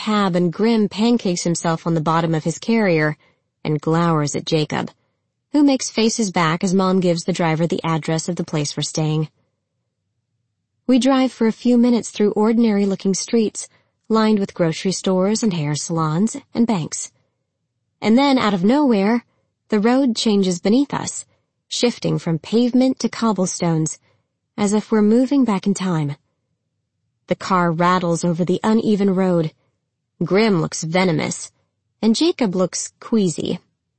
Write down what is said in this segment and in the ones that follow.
cab and Grim pancakes himself on the bottom of his carrier and glowers at Jacob, who makes faces back as Mom gives the driver the address of the place we're staying. We drive for a few minutes through ordinary-looking streets, lined with grocery stores and hair salons and banks. And then, out of nowhere, the road changes beneath us, shifting from pavement to cobblestones, as if we're moving back in time. The car rattles over the uneven road. Grim looks venomous, and Jacob looks queasy.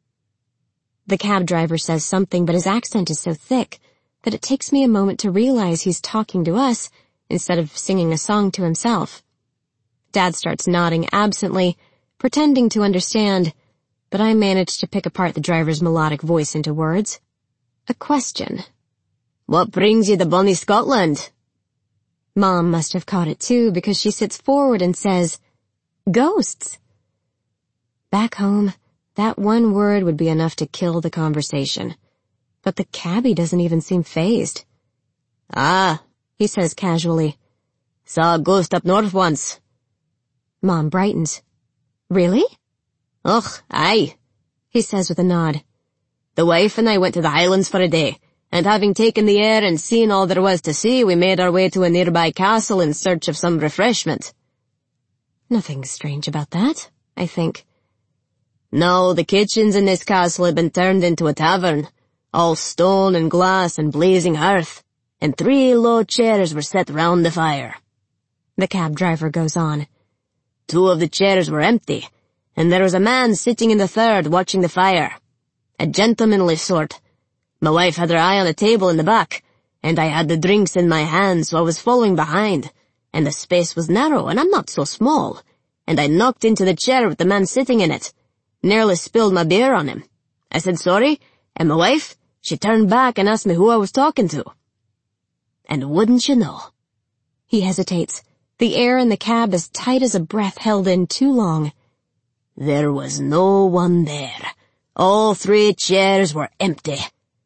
The cab driver says something, but his accent is so thick that it takes me a moment to realize he's talking to us instead of singing a song to himself. Dad starts nodding absently, pretending to understand, but I manage to pick apart the driver's melodic voice into words. A question. "What brings you to bonny Scotland?" Mom must have caught it too, because she sits forward and says, "Ghosts." Back home, that one word would be enough to kill the conversation. But the cabbie doesn't even seem fazed. "Ah," he says casually. "Saw a ghost up north once." Mom brightens. "Really?" "Och, aye," he says with a nod. "The wife and I went to the Highlands for a day, and having taken the air and seen all there was to see, we made our way to a nearby castle in search of some refreshment." Nothing strange about that, I think. "No, the kitchens in this castle had been turned into a tavern, all stone and glass and blazing hearth, and 3 low chairs were set round the fire." The cab driver goes on. 2 of the chairs were empty, and there was a man sitting in the third watching the fire. A gentlemanly sort. My wife had her eye on a table in the back, and I had the drinks in my hand, so I was following behind, and the space was narrow, and I'm not so small, and I knocked into the chair with the man sitting in it. Nearly spilled my beer on him. I said sorry, and my wife, she turned back and asked me who I was talking to. And wouldn't you know?" He hesitates, the air in the cab as tight as a breath held in too long. "There was no one there. All 3 chairs were empty."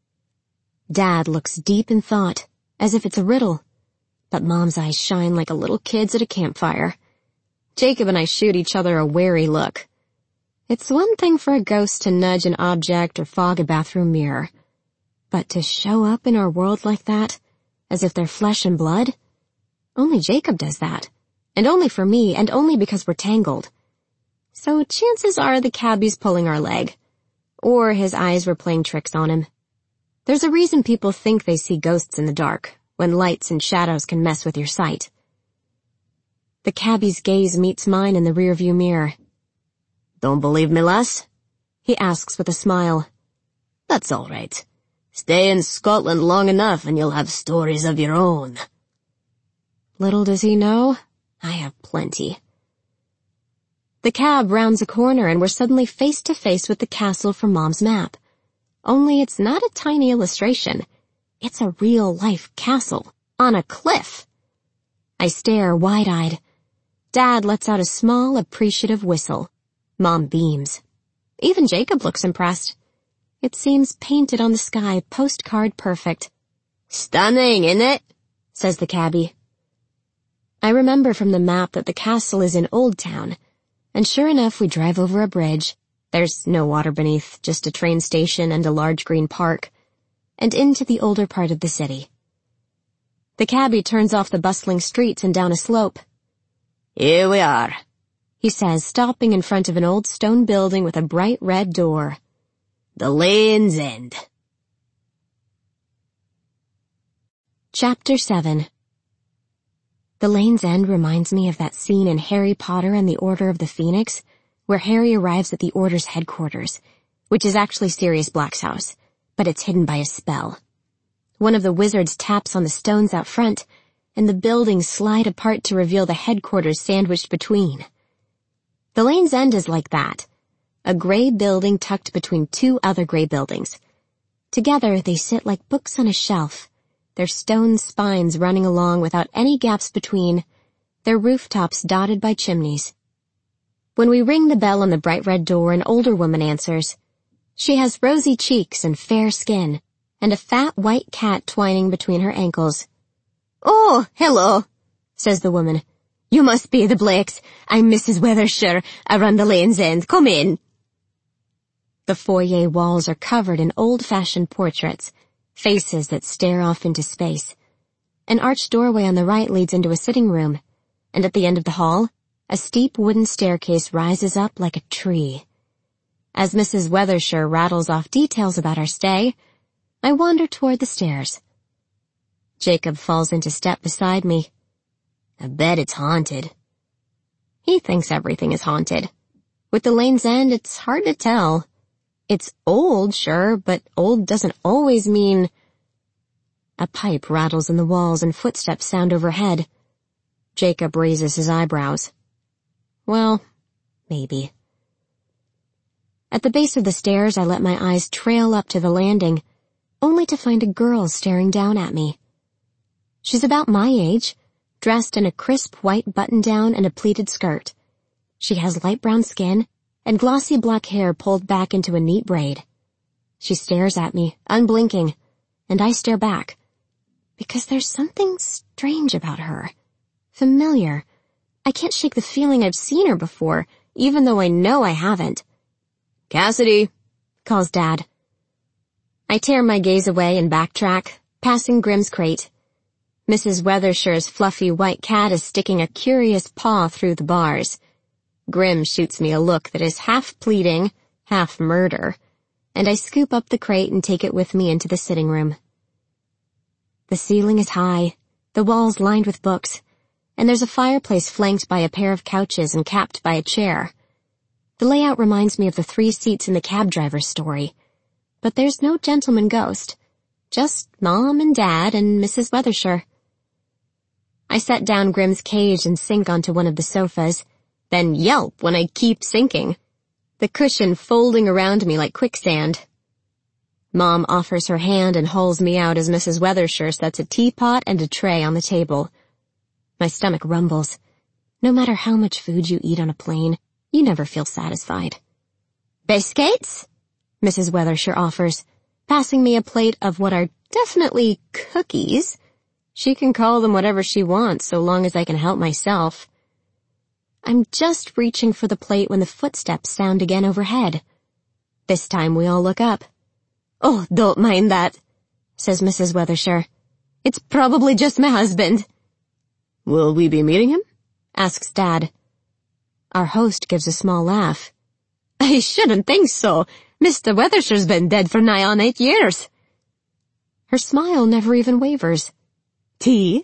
Dad looks deep in thought, as if it's a riddle, but Mom's eyes shine like a little kid's at a campfire. Jacob and I shoot each other a wary look. It's one thing for a ghost to nudge an object or fog a bathroom mirror, but to show up in our world like that, as if they're flesh and blood? Only Jacob does that, and only for me, and only because we're tangled. So chances are the cabbie's pulling our leg, or his eyes were playing tricks on him. There's a reason people think they see ghosts in the dark, when lights and shadows can mess with your sight. The cabbie's gaze meets mine in the rearview mirror. "Don't believe me, lass?" he asks with a smile. "That's all right. Stay in Scotland long enough and you'll have stories of your own." Little does he know, I have plenty. The cab rounds a corner and we're suddenly face to face with the castle from Mom's map. Only it's not a tiny illustration. It's a real-life castle, on a cliff. I stare wide-eyed. Dad lets out a small, appreciative whistle. Mom beams. Even Jacob looks impressed. It seems painted on the sky, postcard perfect. "Stunning, innit?" says the cabbie. I remember from the map that the castle is in Old Town, and sure enough we drive over a bridge. There's no water beneath, just a train station and a large green park, and into the older part of the city. The cabbie turns off the bustling streets and down a slope. "Here we are," he says, stopping in front of an old stone building with a bright red door. "The Lane's End." Chapter 7. The Lane's End reminds me of that scene in Harry Potter and the Order of the Phoenix, where Harry arrives at the Order's headquarters, which is actually Sirius Black's house, but it's hidden by a spell. One of the wizards taps on the stones out front, and the buildings slide apart to reveal the headquarters sandwiched between. The Lane's End is like that, a gray building tucked between 2 other gray buildings. Together they sit like books on a shelf, their stone spines running along without any gaps between, their rooftops dotted by chimneys. When we ring the bell on the bright red door, an older woman answers. She has rosy cheeks and fair skin, and a fat white cat twining between her ankles. "Oh, hello," says the woman. "You must be the Blakes. I'm Mrs. Weathershire, around the lane's end. Come in." The foyer walls are covered in old-fashioned portraits, faces that stare off into space. An arched doorway on the right leads into a sitting room, and at the end of the hall, a steep wooden staircase rises up like a tree. As Mrs. Weathershire rattles off details about our stay, I wander toward the stairs. Jacob falls into step beside me. "I bet it's haunted." He thinks everything is haunted. With the lane's end, it's hard to tell. It's old, sure, but old doesn't always mean... A pipe rattles in the walls and footsteps sound overhead. Jacob raises his eyebrows. Well, maybe. At the base of the stairs, I let my eyes trail up to the landing, only to find a girl staring down at me. She's about my age, dressed in a crisp white button-down and a pleated skirt. She has light brown skin and glossy black hair pulled back into a neat braid. She stares at me, unblinking, and I stare back, because there's something strange about her. Familiar. I can't shake the feeling I've seen her before, even though I know I haven't. "Cassidy," calls Dad. I tear my gaze away and backtrack, passing Grimm's crate. Mrs. Weathershire's fluffy white cat is sticking a curious paw through the bars. Grimm shoots me a look that is half pleading, half murder, and I scoop up the crate and take it with me into the sitting room. The ceiling is high, the walls lined with books, and there's a fireplace flanked by a pair of couches and capped by a chair. The layout reminds me of the 3 seats in the cab driver's story, but there's no gentleman ghost, just Mom and Dad and Mrs. Weathershire. I set down Grimm's cage and sink onto one of the sofas, then yelp when I keep sinking, the cushion folding around me like quicksand. Mom offers her hand and hauls me out as Mrs. Weathershire sets a teapot and a tray on the table. My stomach rumbles. No matter how much food you eat on a plane, you never feel satisfied. "Biscuits?" Mrs. Weathershire offers, passing me a plate of what are definitely cookies. She can call them whatever she wants so long as I can help myself. I'm just reaching for the plate when the footsteps sound again overhead. This time we all look up. "Oh, don't mind that," says Mrs. Weathershire. "It's probably just my husband." "Will we be meeting him?" asks Dad. Our host gives a small laugh. "I shouldn't think so. Mr. Weathershire's been dead for nigh on 8 years. Her smile never even wavers. "Tea?"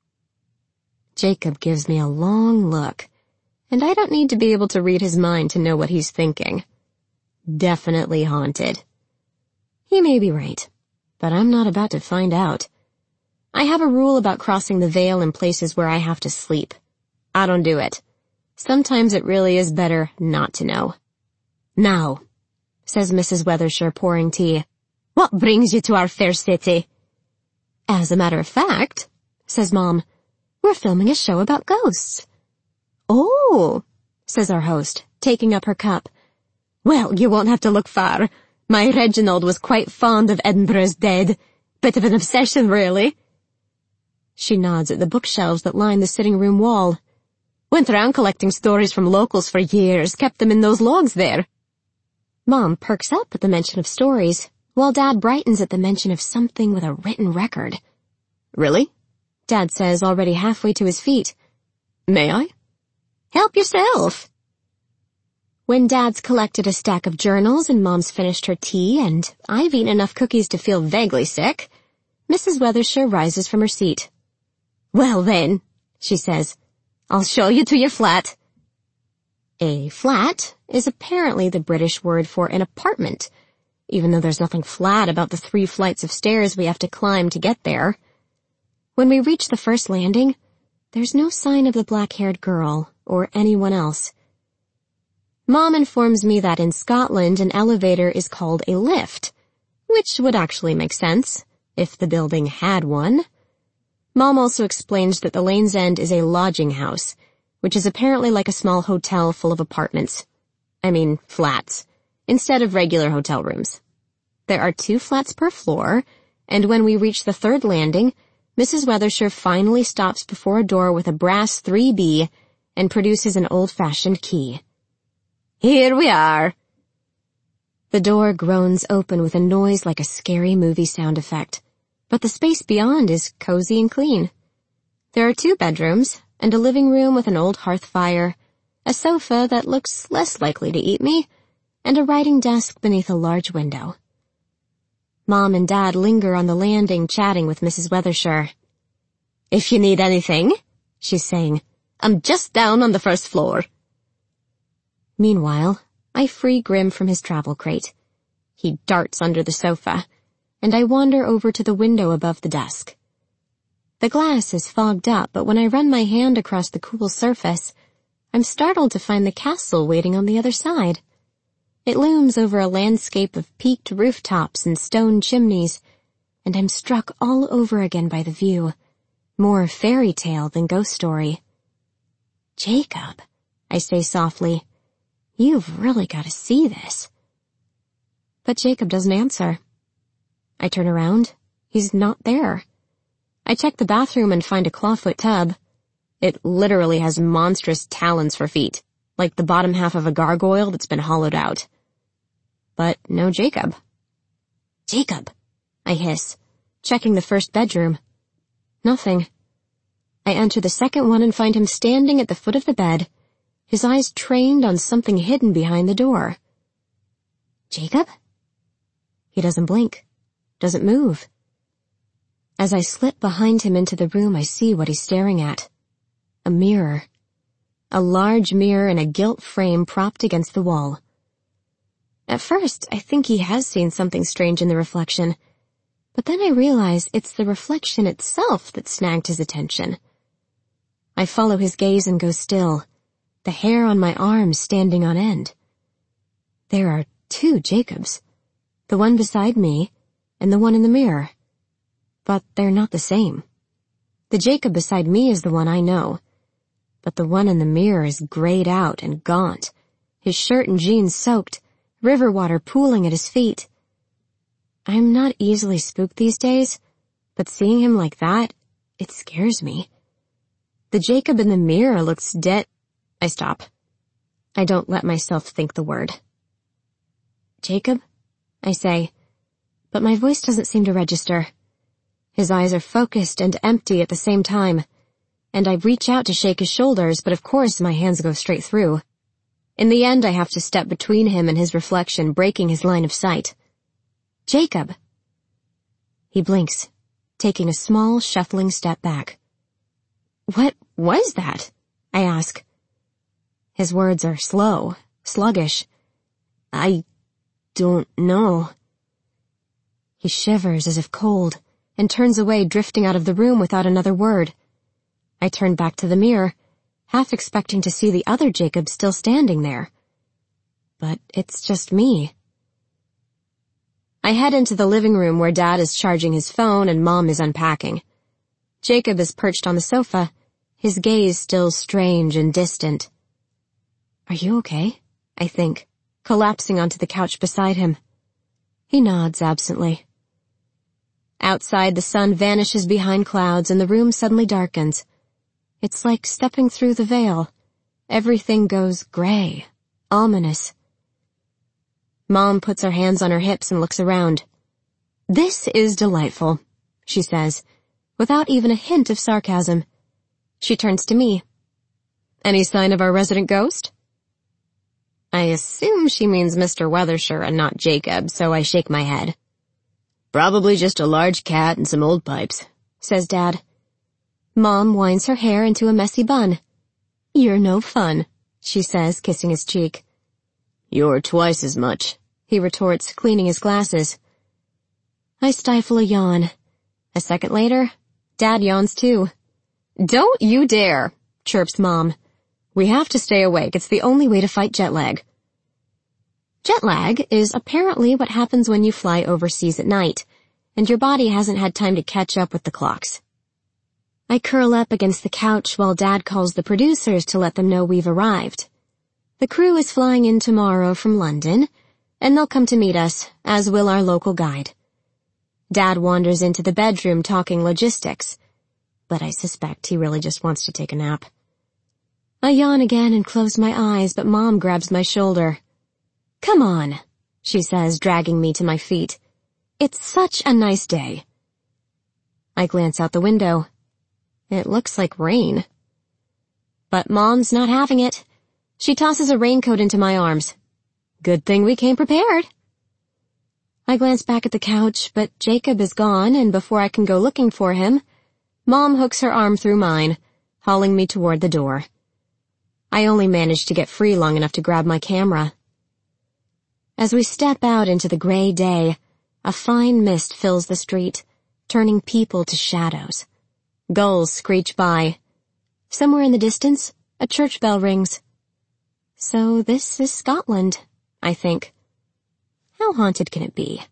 Jacob gives me a long look, and I don't need to be able to read his mind to know what he's thinking. Definitely haunted. He may be right, but I'm not about to find out. I have a rule about crossing the veil in places where I have to sleep. I don't do it. Sometimes it really is better not to know. "Now," says Mrs. Weathershire, pouring tea, "what brings you to our fair city?" "As a matter of fact," says Mom, "we're filming a show about ghosts." "Oh," says our host, taking up her cup. "Well, you won't have to look far. My Reginald was quite fond of Edinburgh's Dead. Bit of an obsession, really." She nods at the bookshelves that line the sitting room wall. "Went around collecting stories from locals for years, kept them in those logs there." Mom perks up at the mention of stories, while Dad brightens at the mention of something with a written record. "Really?" Dad says, already halfway to his feet. "May I?" "Help yourself." When Dad's collected a stack of journals and Mom's finished her tea and I've eaten enough cookies to feel vaguely sick, Mrs. Weathershire rises from her seat. "Well then," she says, "I'll show you to your flat." A flat is apparently the British word for an apartment, even though there's nothing flat about the 3 flights of stairs we have to climb to get there. When we reach the first landing, there's no sign of the black-haired girl or anyone else. Mom informs me that in Scotland an elevator is called a lift, which would actually make sense, if the building had one. Mom also explains that the Lane's End is a lodging house, which is apparently like a small hotel full of apartments. I mean, flats, instead of regular hotel rooms. There are 2 flats per floor, and when we reach the 3rd landing, Mrs. Weathershire finally stops before a door with a brass 3B and produces an old-fashioned key. "Here we are." The door groans open with a noise like a scary movie sound effect, but the space beyond is cozy and clean. There are 2 bedrooms and a living room with an old hearth fire, a sofa that looks less likely to eat me, and a writing desk beneath a large window. Mom and Dad linger on the landing chatting with Mrs. Weathershire. "If you need anything," she's saying, "I'm just down on the first floor." Meanwhile, I free Grim from his travel crate. He darts under the sofa, and I wander over to the window above the desk. The glass is fogged up, but when I run my hand across the cool surface, I'm startled to find the castle waiting on the other side. It looms over a landscape of peaked rooftops and stone chimneys, and I'm struck all over again by the view, more fairy tale than ghost story. "Jacob," I say softly, "you've really got to see this." But Jacob doesn't answer. I turn around. He's not there. I check the bathroom and find a clawfoot tub. It literally has monstrous talons for feet, like the bottom half of a gargoyle that's been hollowed out. But no Jacob. "Jacob," I hiss, checking the first bedroom. Nothing. I enter the second one and find him standing at the foot of the bed, his eyes trained on something hidden behind the door. "Jacob?" He doesn't blink, doesn't move. As I slip behind him into the room, I see what he's staring at. A mirror. A large mirror in a gilt frame propped against the wall. At first, I think he has seen something strange in the reflection, but then I realize it's the reflection itself that snagged his attention. I follow his gaze and go still, the hair on my arms standing on end. There are 2 Jacobs, the one beside me and the one in the mirror. But they're not the same. The Jacob beside me is the one I know, but the one in the mirror is grayed out and gaunt, his shirt and jeans soaked, river water pooling at his feet. I'm not easily spooked these days, but seeing him like that, it scares me. The Jacob in the mirror looks dead. I stop. I don't let myself think the word. "Jacob?" I say, but my voice doesn't seem to register. His eyes are focused and empty at the same time, and I reach out to shake his shoulders, but of course my hands go straight through. In the end, I have to step between him and his reflection, breaking his line of sight. "Jacob!" He blinks, taking a small, shuffling step back. "What was that?" I ask. His words are slow, sluggish. "I don't know." He shivers as if cold, and turns away, drifting out of the room without another word. I turn back to the mirror, half expecting to see the other Jacob still standing there. But it's just me. I head into the living room where Dad is charging his phone and Mom is unpacking. Jacob is perched on the sofa, his gaze still strange and distant. "Are you okay?" I think, collapsing onto the couch beside him. He nods absently. Outside, the sun vanishes behind clouds and the room suddenly darkens. It's like stepping through the veil. Everything goes gray, ominous. Mom puts her hands on her hips and looks around. "This is delightful," she says, without even a hint of sarcasm. She turns to me. "Any sign of our resident ghost?" I assume she means Mr. Weathershire and not Jacob, so I shake my head. "Probably just a large cat and some old pipes," says Dad. Mom winds her hair into a messy bun. "You're no fun," she says, kissing his cheek. "You're twice as much," he retorts, cleaning his glasses. I stifle a yawn. A second later, Dad yawns too. "Don't you dare," chirps Mom. "We have to stay awake. It's the only way to fight jet lag." Jet lag is apparently what happens when you fly overseas at night, and your body hasn't had time to catch up with the clocks. I curl up against the couch while Dad calls the producers to let them know we've arrived. The crew is flying in tomorrow from London, and they'll come to meet us, as will our local guide. Dad wanders into the bedroom talking logistics, but I suspect he really just wants to take a nap. I yawn again and close my eyes, but Mom grabs my shoulder. "Come on," she says, dragging me to my feet. "It's such a nice day." I glance out the window. It looks like rain. But Mom's not having it. She tosses a raincoat into my arms. Good thing we came prepared. I glance back at the couch, but Jacob is gone, and before I can go looking for him, Mom hooks her arm through mine, hauling me toward the door. I only manage to get free long enough to grab my camera. As we step out into the gray day, a fine mist fills the street, turning people to shadows. Gulls screech by. Somewhere in the distance, a church bell rings. So this is Scotland, I think. How haunted can it be?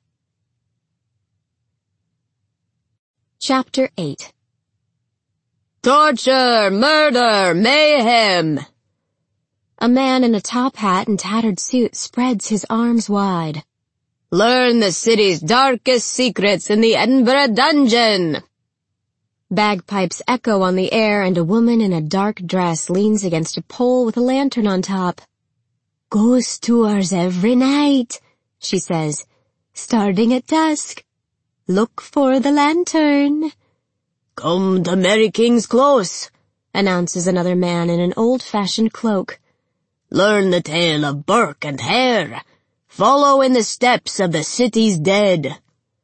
Chapter 8. Torture, murder, mayhem! A man in a top hat and tattered suit spreads his arms wide. Learn the city's darkest secrets in the Edinburgh dungeon! Bagpipes echo on the air, and a woman in a dark dress leans against a pole with a lantern on top. "Ghost tours every night," she says, "starting at dusk. Look for the lantern." "Come to Merry King's Close," announces another man in an old-fashioned cloak. "Learn the tale of Burke and Hare. Follow in the steps of the city's dead."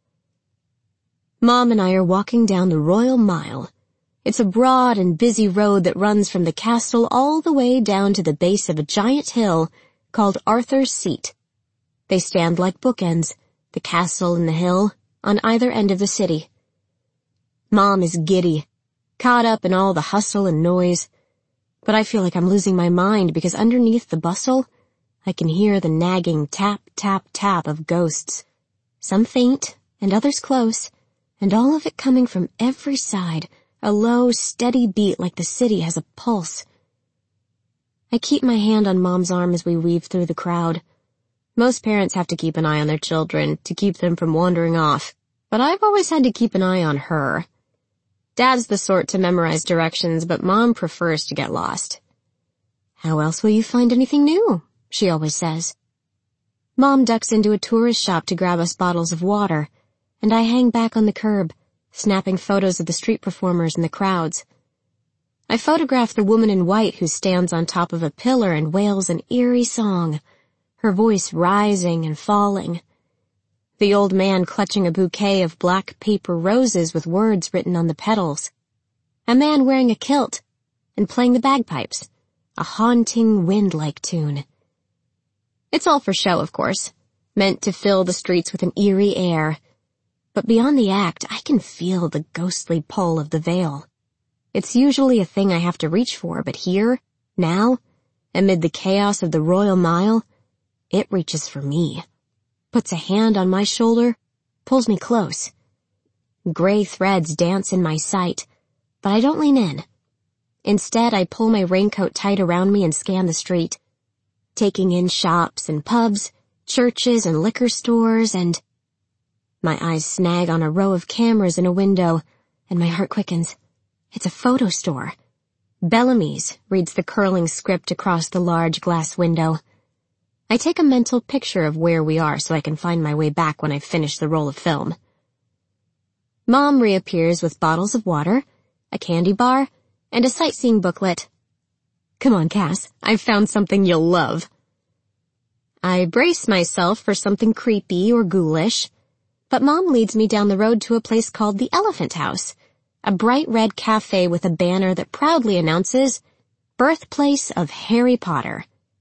Mom and I are walking down the Royal Mile. It's a broad and busy road that runs from the castle all the way down to the base of a giant hill called Arthur's Seat. They stand like bookends, the castle and the hill, on either end of the city. Mom is giddy, caught up in all the hustle and noise, but I feel like I'm losing my mind because underneath the bustle, I can hear the nagging tap, tap, tap of ghosts. Some faint, and others close, and all of it coming from every side, a low, steady beat like the city has a pulse. I keep my hand on Mom's arm as we weave through the crowd. Most parents have to keep an eye on their children to keep them from wandering off, but I've always had to keep an eye on her. Dad's the sort to memorize directions, but Mom prefers to get lost. "How else will you find anything new?" she always says. Mom ducks into a tourist shop to grab us bottles of water, and I hang back on the curb, snapping photos of the street performers and the crowds. I photograph the woman in white who stands on top of a pillar and wails an eerie song, her voice rising and falling. The old man clutching a bouquet of black paper roses with words written on the petals. A man wearing a kilt and playing the bagpipes, a haunting wind-like tune. It's all for show, of course, meant to fill the streets with an eerie air. But beyond the act, I can feel the ghostly pull of the veil. It's usually a thing I have to reach for, but here, now, amid the chaos of the Royal Mile, it reaches for me. Puts a hand on my shoulder, pulls me close. Gray threads dance in my sight, but I don't lean in. Instead, I pull my raincoat tight around me and scan the street, taking in shops and pubs, churches and liquor stores, and... My eyes snag on a row of cameras in a window, and my heart quickens. It's a photo store. Bellamy's, reads the curling script across the large glass window. I take a mental picture of where we are so I can find my way back when I finish the roll of film. Mom reappears with bottles of water, a candy bar, and a sightseeing booklet. "Come on, Cass, I've found something you'll love." I brace myself for something creepy or ghoulish, but Mom leads me down the road to a place called the Elephant House, a bright red cafe with a banner that proudly announces, "Birthplace of Harry Potter."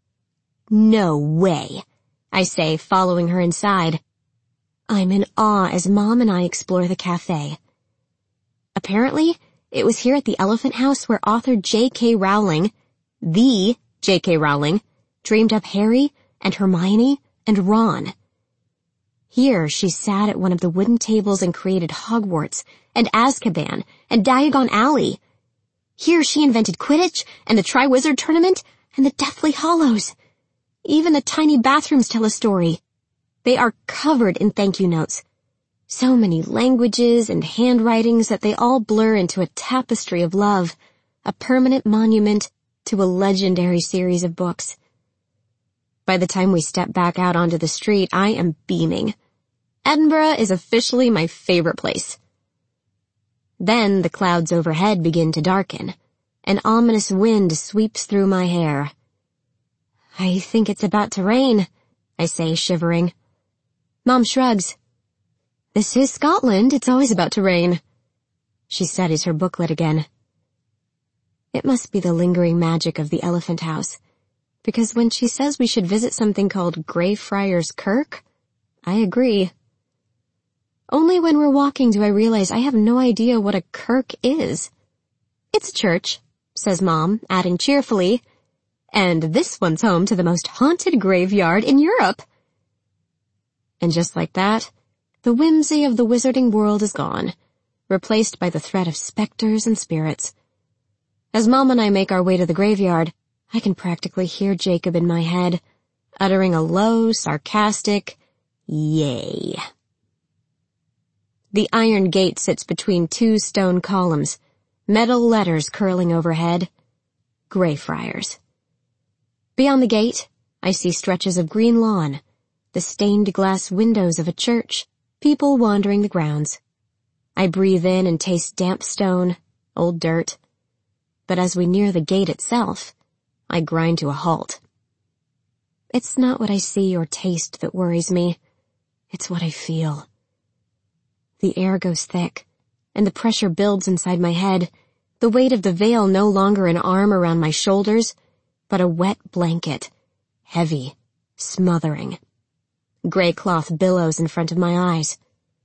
"No way," I say, following her inside. I'm in awe as Mom and I explore the cafe. Apparently, it was here at the Elephant House where author J.K. Rowling, the J.K. Rowling, dreamed up Harry and Hermione and Ron. Here she sat at one of the wooden tables and created Hogwarts and Azkaban and Diagon Alley. Here she invented Quidditch and the Triwizard Tournament and the Deathly Hallows. Even the tiny bathrooms tell a story. They are covered in thank you notes. So many languages and handwritings that they all blur into a tapestry of love, a permanent monument to a legendary series of books. By the time we step back out onto the street, I am beaming. Edinburgh is officially my favorite place. Then the clouds overhead begin to darken. An ominous wind sweeps through my hair. "I think it's about to rain," I say, shivering. Mom shrugs. "This is Scotland. It's always about to rain." She studies her booklet again. It must be the lingering magic of the Elephant House, because when she says we should visit something called Greyfriars Kirk, I agree. Only when we're walking do I realize I have no idea what a kirk is. "It's a church," says Mom, adding cheerfully, "and this one's home to the most haunted graveyard in Europe." And just like that, the whimsy of the wizarding world is gone, replaced by the threat of specters and spirits. As Mom and I make our way to the graveyard, I can practically hear Jacob in my head, uttering a low, sarcastic, "Yay." The iron gate sits between two stone columns, metal letters curling overhead. Greyfriars. Beyond the gate, I see stretches of green lawn, the stained glass windows of a church, people wandering the grounds. I breathe in and taste damp stone, old dirt. But as we near the gate itself, I grind to a halt. It's not what I see or taste that worries me. It's what I feel. The air goes thick, and the pressure builds inside my head, the weight of the veil no longer an arm around my shoulders, but a wet blanket, heavy, smothering. Gray cloth billows in front of my eyes.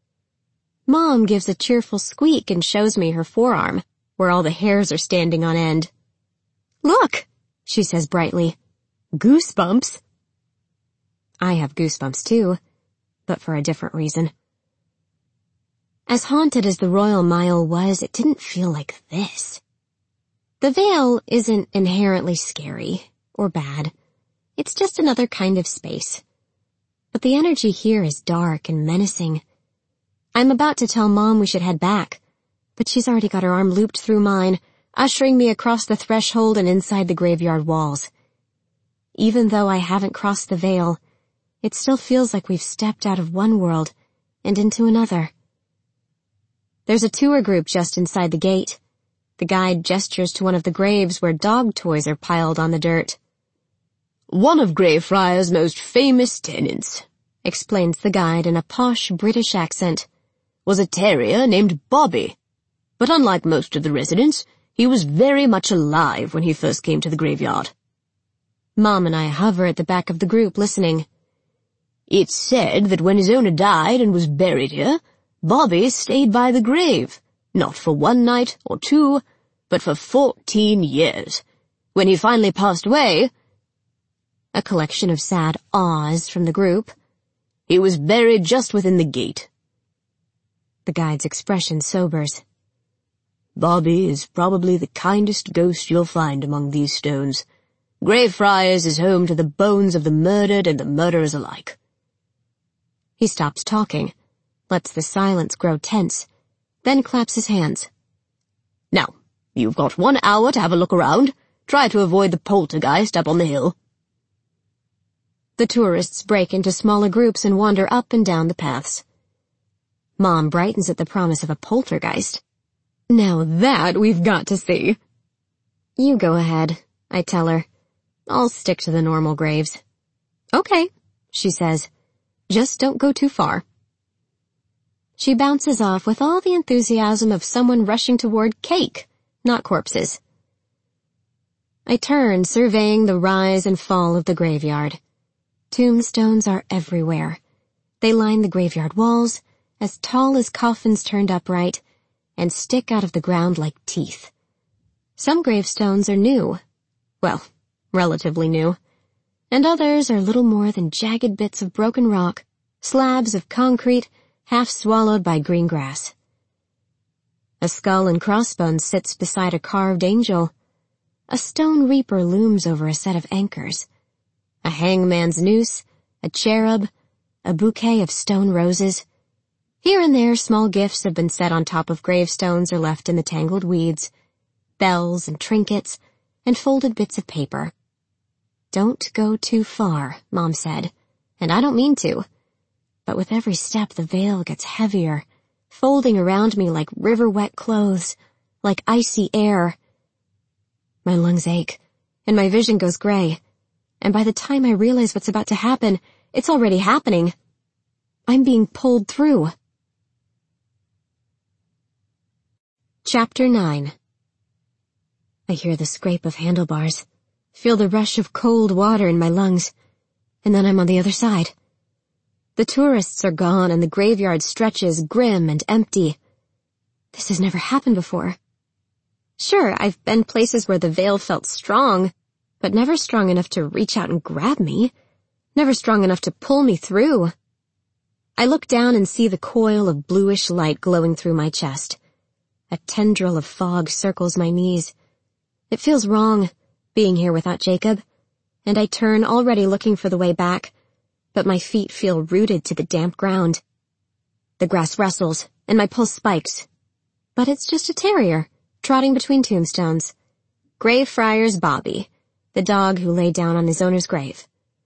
Mom gives a cheerful squeak and shows me her forearm, where all the hairs are standing on end. "Look," she says brightly. "Goosebumps." I have goosebumps too, but for a different reason. As haunted as the Royal Mile was, it didn't feel like this. The veil isn't inherently scary or bad. It's just another kind of space. But the energy here is dark and menacing. I'm about to tell Mom we should head back, but she's already got her arm looped through mine, ushering me across the threshold and inside the graveyard walls. Even though I haven't crossed the veil, it still feels like we've stepped out of one world and into another. There's a tour group just inside the gate. The guide gestures to one of the graves where dog toys are piled on the dirt. "One of Greyfriars' most famous tenants," explains the guide in a posh British accent, "was a terrier named Bobby. But unlike most of the residents, he was very much alive when he first came to the graveyard." Mom and I hover at the back of the group listening. "It's said that when his owner died and was buried here, Bobby stayed by the grave, not for one night or two, but for 14 years. When he finally passed away," a collection of sad ahs from the group, "he was buried just within the gate." The guide's expression sobers. "Bobby is probably the kindest ghost you'll find among these stones. Greyfriars is home to the bones of the murdered and the murderers alike." He stops talking, lets the silence grow tense, then claps his hands. "Now, you've got 1 hour to have a look around. Try to avoid the poltergeist up on the hill." The tourists break into smaller groups and wander up and down the paths. Mom brightens at the promise of a poltergeist. "Now that we've got to see." "You go ahead," I tell her. "I'll stick to the normal graves." "Okay," she says. "Just don't go too far." She bounces off with all the enthusiasm of someone rushing toward cake, not corpses. I turn, surveying the rise and fall of the graveyard. Tombstones are everywhere. They line the graveyard walls, as tall as coffins turned upright, and stick out of the ground like teeth. Some gravestones are new. Well, relatively new. And others are little more than jagged bits of broken rock, slabs of concrete, half swallowed by green grass. A skull and crossbones sits beside a carved angel. A stone reaper looms over a set of anchors. A hangman's noose, a cherub, a bouquet of stone roses. Here and there small gifts have been set on top of gravestones or left in the tangled weeds. Bells and trinkets, and folded bits of paper. "Don't go too far," Mom said, and I don't mean to. But with every step the veil gets heavier, folding around me like river-wet clothes, like icy air. My lungs ache, and my vision goes gray, and by the time I realize what's about to happen, it's already happening. I'm being pulled through. Chapter 9. I hear the scrape of handlebars, feel the rush of cold water in my lungs, and then I'm on the other side. The tourists are gone and the graveyard stretches grim and empty. This has never happened before. Sure, I've been places where the veil felt strong, but never strong enough to reach out and grab me, never strong enough to pull me through. I look down and see the coil of bluish light glowing through my chest. A tendril of fog circles my knees. It feels wrong, being here without Jacob, and I turn already looking for the way back, but my feet feel rooted to the damp ground. The grass rustles, and my pulse spikes. But it's just a terrier, trotting between tombstones. Greyfriars Bobby, the dog who lay down on his owner's grave.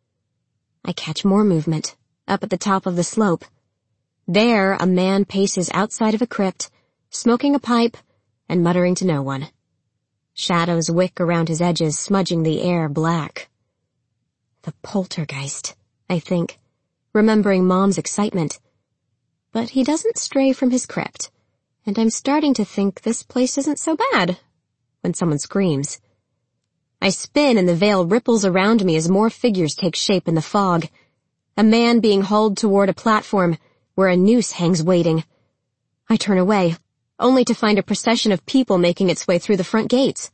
I catch more movement, up at the top of the slope. There, a man paces outside of a crypt, smoking a pipe and muttering to no one. Shadows wick around his edges, smudging the air black. The poltergeist, I think, remembering Mom's excitement. But he doesn't stray from his crypt, and I'm starting to think this place isn't so bad when someone screams. I spin and the veil ripples around me as more figures take shape in the fog. A man being hauled toward a platform where a noose hangs waiting. I turn away, only to find a procession of people making its way through the front gates.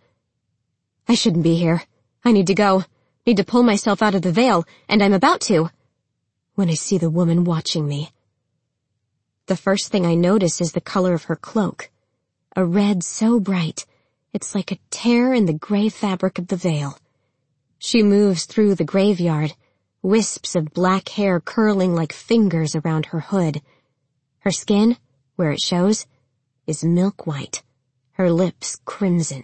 I shouldn't be here. I need to go. Need to pull myself out of the veil, and I'm about to, when I see the woman watching me. The first thing I notice is the color of her cloak. A red so bright, it's like a tear in the gray fabric of the veil. She moves through the graveyard, wisps of black hair curling like fingers around her hood. Her skin, where it shows, is milk white, her lips crimson.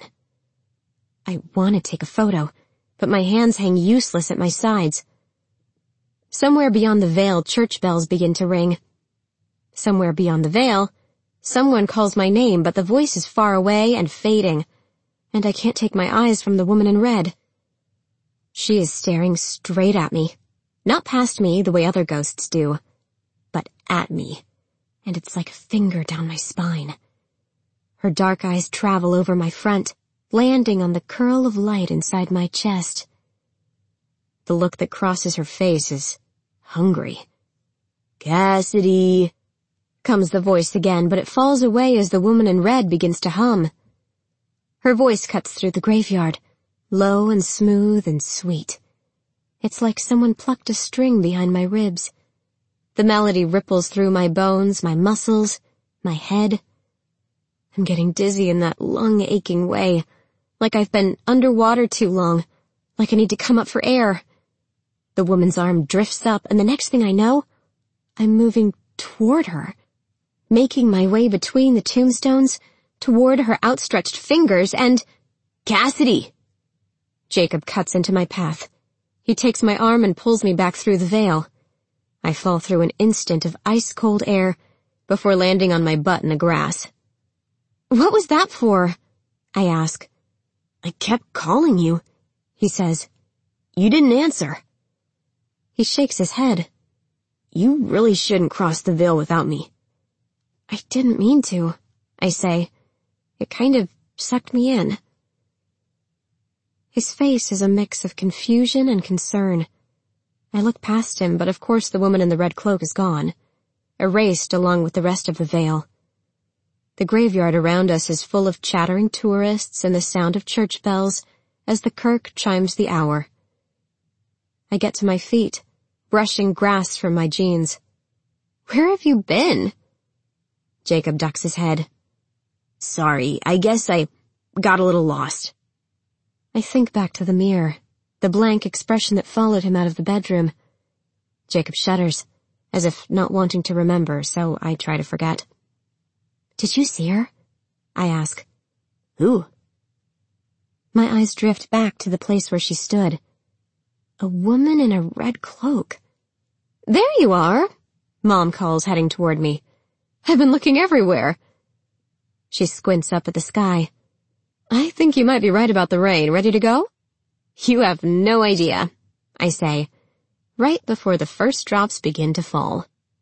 I want to take a photo, but my hands hang useless at my sides. Somewhere beyond the veil, church bells begin to ring. Somewhere beyond the veil, someone calls my name, but the voice is far away and fading, and I can't take my eyes from the woman in red. She is staring straight at me, not past me the way other ghosts do, but at me, and it's like a finger down my spine. Her dark eyes travel over my front, landing on the curl of light inside my chest. The look that crosses her face is hungry. "Cassidy," comes the voice again, but it falls away as the woman in red begins to hum. Her voice cuts through the graveyard, low and smooth and sweet. It's like someone plucked a string behind my ribs. The melody ripples through my bones, my muscles, my head. I'm getting dizzy in that lung-aching way, like I've been underwater too long, like I need to come up for air. The woman's arm drifts up, and the next thing I know, I'm moving toward her, making my way between the tombstones, toward her outstretched fingers, and... "Cassidy!" Jacob cuts into my path. He takes my arm and pulls me back through the veil. I fall through an instant of ice-cold air before landing on my butt in the grass. "What was that for?" I ask. "I kept calling you," he says. "You didn't answer." He shakes his head. "You really shouldn't cross the veil without me." "I didn't mean to," I say. It kind of sucked me in. His face is a mix of confusion and concern. I look past him, but of course the woman in the red cloak is gone, erased along with the rest of the veil. The graveyard around us is full of chattering tourists and the sound of church bells as the kirk chimes the hour. I get to my feet, brushing grass from my jeans. "Where have you been?" Jacob ducks his head. "Sorry, I guess I got a little lost." I think back to the mirror, the blank expression that followed him out of the bedroom. Jacob shudders, as if not wanting to remember, so I try to forget. "Did you see her?" I ask. "Who?" My eyes drift back to the place where she stood. A woman in a red cloak. "There you are," Mom calls, heading toward me. "I've been looking everywhere." She squints up at the sky. "I think you might be right about the rain. Ready to go?" "You have no idea," I say, right before the first drops begin to fall.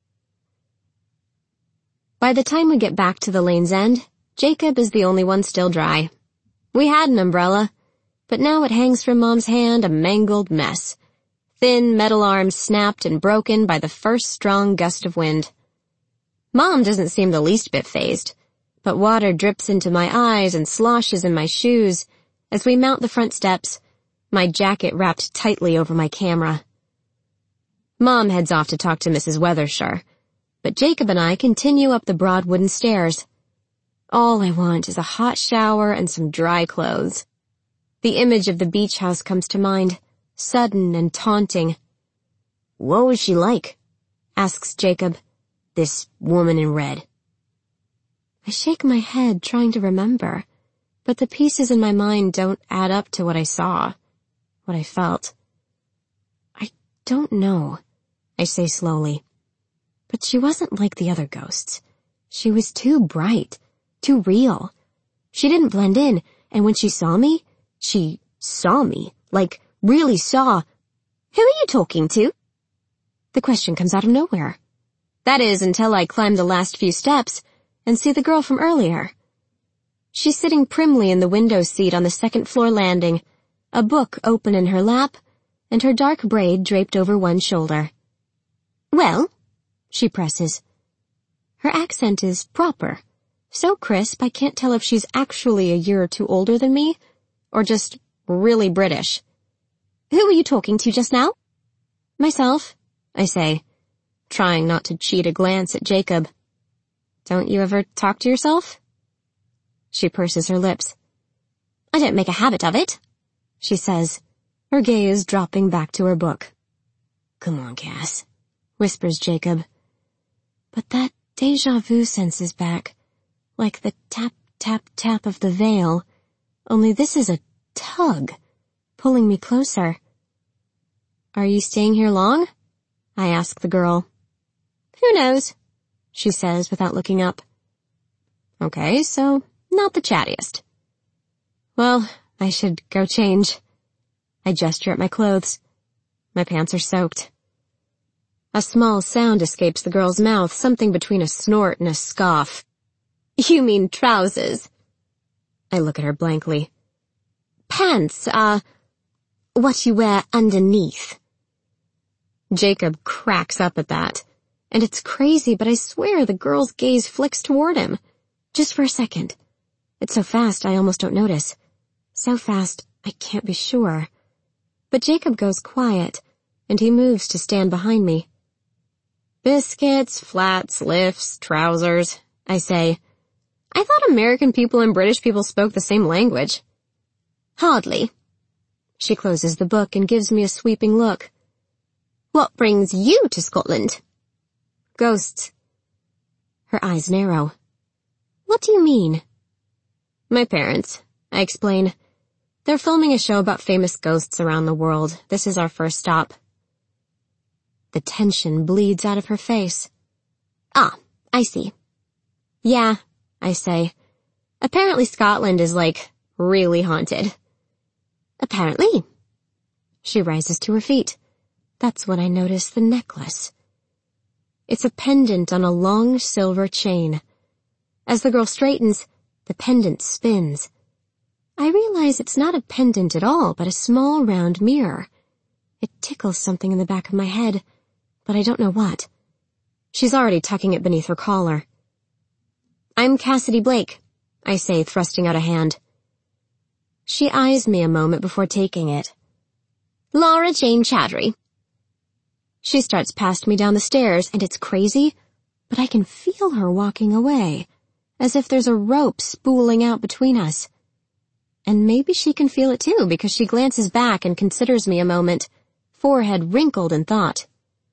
By the time we get back to the lane's end, Jacob is the only one still dry. We had an umbrella, but now it hangs from Mom's hand a mangled mess. Thin metal arms snapped and broken by the first strong gust of wind. Mom doesn't seem the least bit fazed, but water drips into my eyes and sloshes in my shoes as we mount the front steps, my jacket wrapped tightly over my camera. Mom heads off to talk to Mrs. Weathershire, but Jacob and I continue up the broad wooden stairs. All I want is a hot shower and some dry clothes. The image of the beach house comes to mind, sudden and taunting. "What was she like?" asks Jacob, "this woman in red." I shake my head, trying to remember, but the pieces in my mind don't add up to what I saw, what I felt. "I don't know," I say slowly. "But she wasn't like the other ghosts. She was too bright, too real. She didn't blend in, and when she saw me, like, really saw." "Who are you talking to?" The question comes out of nowhere. That is, until I climb the last few steps and see the girl from earlier. She's sitting primly in the window seat on the second-floor landing, a book open in her lap, and her dark braid draped over one shoulder. "Well?" she presses. Her accent is proper, so crisp I can't tell if she's actually a year or two older than me, or just really British. "Who were you talking to just now?" "Myself," I say, trying not to cheat a glance at Jacob. "Don't you ever talk to yourself?" She purses her lips. "I don't make a habit of it," she says, her gaze dropping back to her book. "Come on, Cass," whispers Jacob. But that déjà vu sense is back, like the tap, tap, tap of the veil, only this is a tug, pulling me closer. "Are you staying here long?" I ask the girl. "Who knows?" she says without looking up. Okay, so not the chattiest. Well, I should go change. I gesture at my clothes. My pants are soaked. A small sound escapes the girl's mouth, something between a snort and a scoff. "You mean trousers?" I look at her blankly. "Pants are what you wear underneath." Jacob cracks up at that, and it's crazy, but I swear the girl's gaze flicks toward him. Just for a second. It's so fast I almost don't notice. So fast I can't be sure. But Jacob goes quiet, and he moves to stand behind me. "Biscuits, flats, lifts, trousers," I say. "I thought American people and British people spoke the same language." "Hardly." She closes the book and gives me a sweeping look. "What brings you to Scotland?" "Ghosts." Her eyes narrow. "What do you mean?" "My parents," I explain. "They're filming a show about famous ghosts around the world. This is our first stop." The tension bleeds out of her face. "Ah, I see." "Yeah," I say. "Apparently Scotland is, like, really haunted." "Apparently." She rises to her feet. That's when I notice the necklace. It's a pendant on a long silver chain. As the girl straightens, the pendant spins. I realize it's not a pendant at all, but a small round mirror. It tickles something in the back of my head, but I don't know what. She's already tucking it beneath her collar. "I'm Cassidy Blake," I say, thrusting out a hand. She eyes me a moment before taking it. "Laura Jane Chaudhry." She starts past me down the stairs, and it's crazy, but I can feel her walking away, as if there's a rope spooling out between us. And maybe she can feel it too, because she glances back and considers me a moment, forehead wrinkled in thought.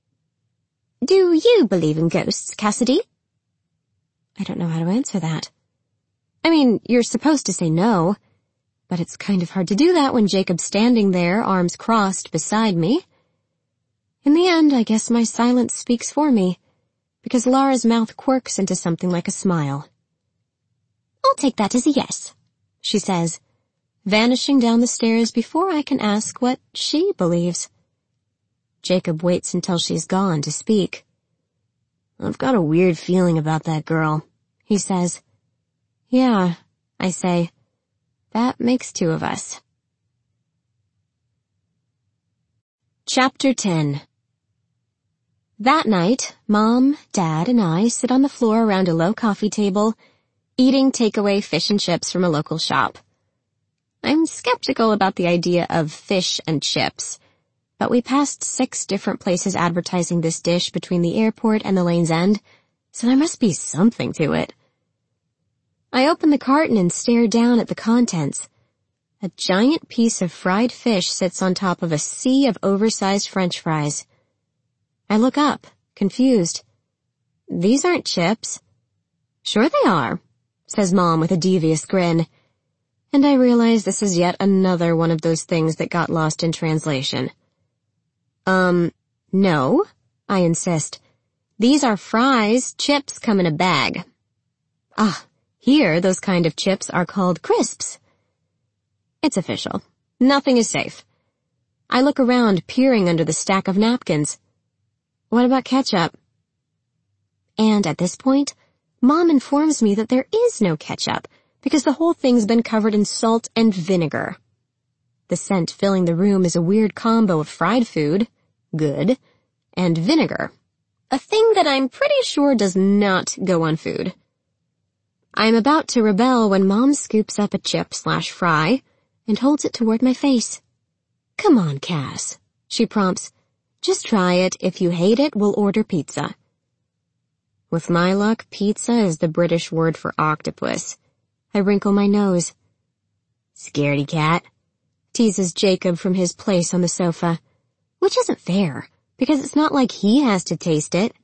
"Do you believe in ghosts, Cassidy?" I don't know how to answer that. I mean, you're supposed to say no, But it's kind of hard to do that when Jacob's standing there, arms crossed, beside me. In the end, I guess my silence speaks for me, because Lara's mouth quirks into something like a smile. I'll take that as a yes, she says, vanishing down the stairs before I can ask what she believes. Jacob waits until she's gone to speak. I've got a weird feeling about that girl, he says. Yeah, I say. That makes two of us. Chapter 10. That night, Mom, Dad, and I sit on the floor around a low coffee table, eating takeaway fish and chips from a local shop. I'm skeptical about the idea of fish and chips, but we passed 6 different places advertising this dish between the airport and the lane's end, so there must be something to it. I open the carton and stare down at the contents. A giant piece of fried fish sits on top of a sea of oversized French fries. I look up, confused. These aren't chips. Sure they are, says Mom with a devious grin. And I realize this is yet another one of those things that got lost in translation. No, I insist. These are fries. Chips come in a bag. Here those kind of chips are called crisps. It's official. Nothing is safe. I look around, peering under the stack of napkins. What about ketchup? And at this point, Mom informs me that there is no ketchup, because the whole thing's been covered in salt and vinegar. The scent filling the room is a weird combo of fried food, good, and vinegar, a thing that I'm pretty sure does not go on food. I'm about to rebel when Mom scoops up a chip/fry and holds it toward my face. Come on, Cass, she prompts. Just try it. If you hate it, we'll order pizza. With my luck, pizza is the British word for octopus. I wrinkle my nose. Scaredy cat, teases Jacob from his place on the sofa, which isn't fair, because it's not like he has to taste it.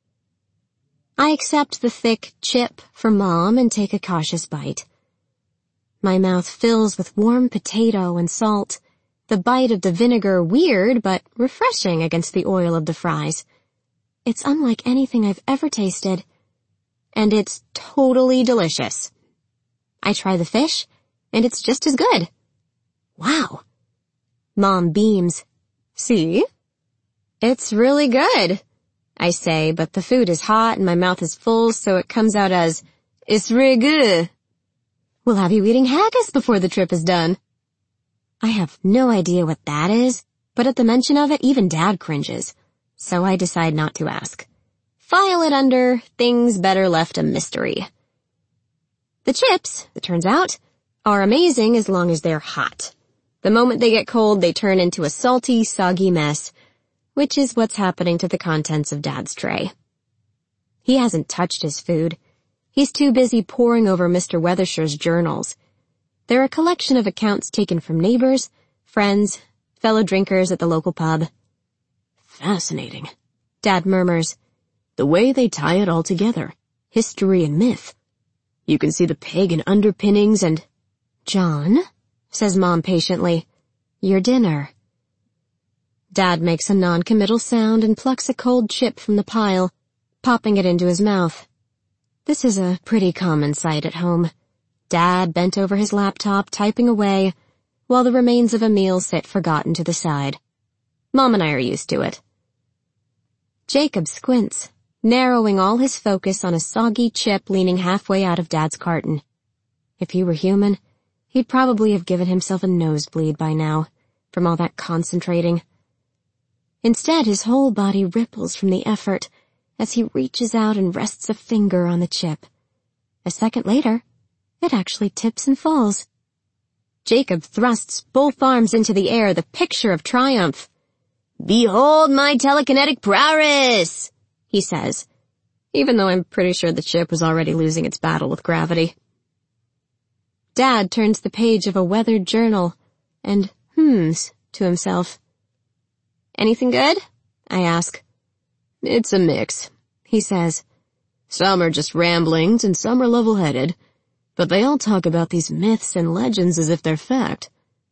I accept the thick chip from Mom and take a cautious bite. My mouth fills with warm potato and salt, the bite of the vinegar weird but refreshing against the oil of the fries. It's unlike anything I've ever tasted, and it's totally delicious. I try the fish, and it's just as good. Wow. Mom beams. See? It's really good, I say, but the food is hot and my mouth is full, so it comes out as, it's really good. We'll have you eating haggis before the trip is done. I have no idea what that is, but at the mention of it, even Dad cringes, so I decide not to ask. File it under things better left a mystery. The chips, it turns out, are amazing as long as they're hot. The moment they get cold, they turn into a salty, soggy mess, which is what's happening to the contents of Dad's tray. He hasn't touched his food. He's too busy poring over Mr. Weathershire's journals. They're a collection of accounts taken from neighbors, friends, fellow drinkers at the local pub. Fascinating, Dad murmurs. The way they tie it all together, history and myth. You can see the pagan underpinnings and... John, says Mom patiently, your dinner. Dad makes a non-committal sound and plucks a cold chip from the pile, popping it into his mouth. This is a pretty common sight at home. Dad bent over his laptop, typing away, while the remains of a meal sit forgotten to the side. Mom and I are used to it. Jacob squints, narrowing all his focus on a soggy chip leaning halfway out of Dad's carton. If he were human, he'd probably have given himself a nosebleed by now, from all that concentrating. Instead, his whole body ripples from the effort as he reaches out and rests a finger on the chip. A second later, it actually tips and falls. Jacob thrusts both arms into the air, the picture of triumph. Behold my telekinetic prowess, he says, even though I'm pretty sure the chip was already losing its battle with gravity. Dad turns the page of a weathered journal and hums to himself. Anything good? I ask. It's a mix, he says. Some are just ramblings and some are level-headed. But they all talk about these myths and legends as if they're fact.